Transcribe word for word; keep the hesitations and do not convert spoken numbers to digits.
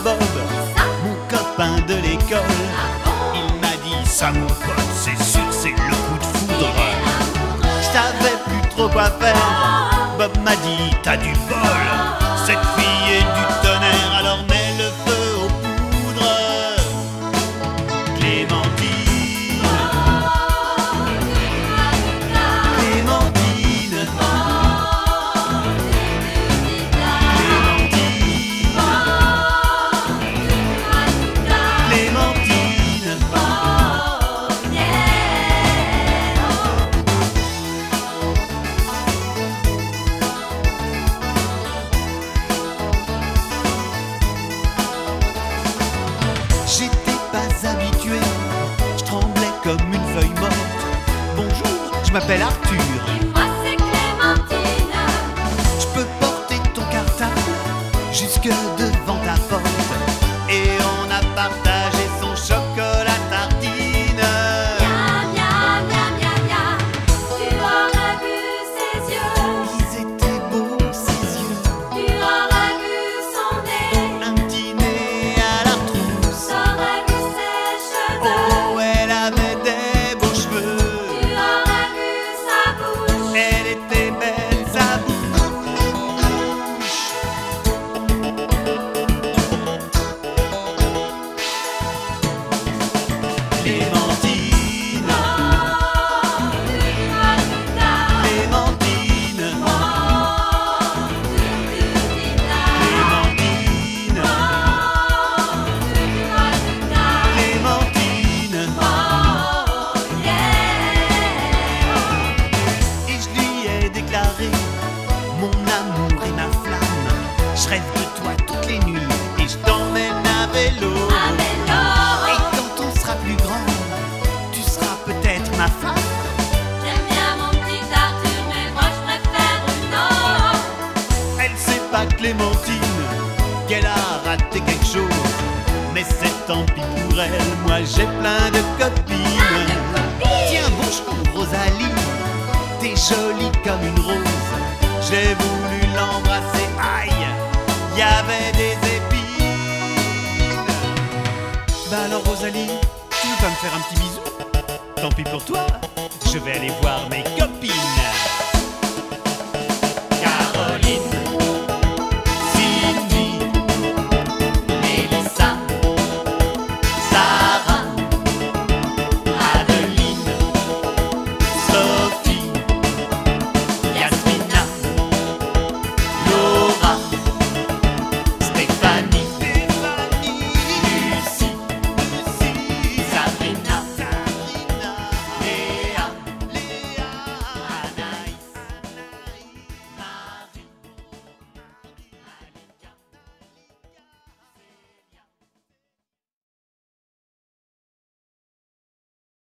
Bob, mon copain de l'école. Il m'a dit ça mon pote, c'est sûr c'est le coup de foudre. Je savais plus trop quoi faire. Bob m'a dit t'as du bol, cette fille est du tonnerre, alors mets le feu aux poudres. Clémentine, Clémentine, j'étais pas habitué, je tremblais comme une feuille morte. Bonjour, je m'appelle Arthur. Et moi c'est Clémentine. Je peux porter ton cartable jusque devant ta porte. Et on a partagé son chocolat tartine. Miam, miam, miam, miam, miam. Tu aurais vu ses yeux. Ils étaient beaux, ses yeux. Tu aurais vu son nez. Un petit nez à la trousse. T'aurais vu ses cheveux. Oh, elle avait des beaux cheveux. Tu aurais vu sa bouche. Elle était belle, sa bouche. Clémentine, Clémentine, Clémentine, Clémentine. Et je lui ai déclaré mon amour et ma flamme. Je rêve de toi toutes les nuits et je t'emmène à vélo. Et quand on sera plus grand, tu seras peut-être ma femme. J'aime bien mon petit Arthur, mais moi je préfère Bruno. Elle sait pas Clémentine qu'elle a raté quelque chose. Mais c'est tant pis pour elle, moi j'ai plein de copines. Tiens, bonjour Rosalie, t'es jolie comme une rose. J'ai voulu l'embrasser, aïe, y avait des épines. Bah alors Rosalie, tu veux pas me faire un petit bisou? Tant pis pour toi, je vais aller voir mes copines. Caroline,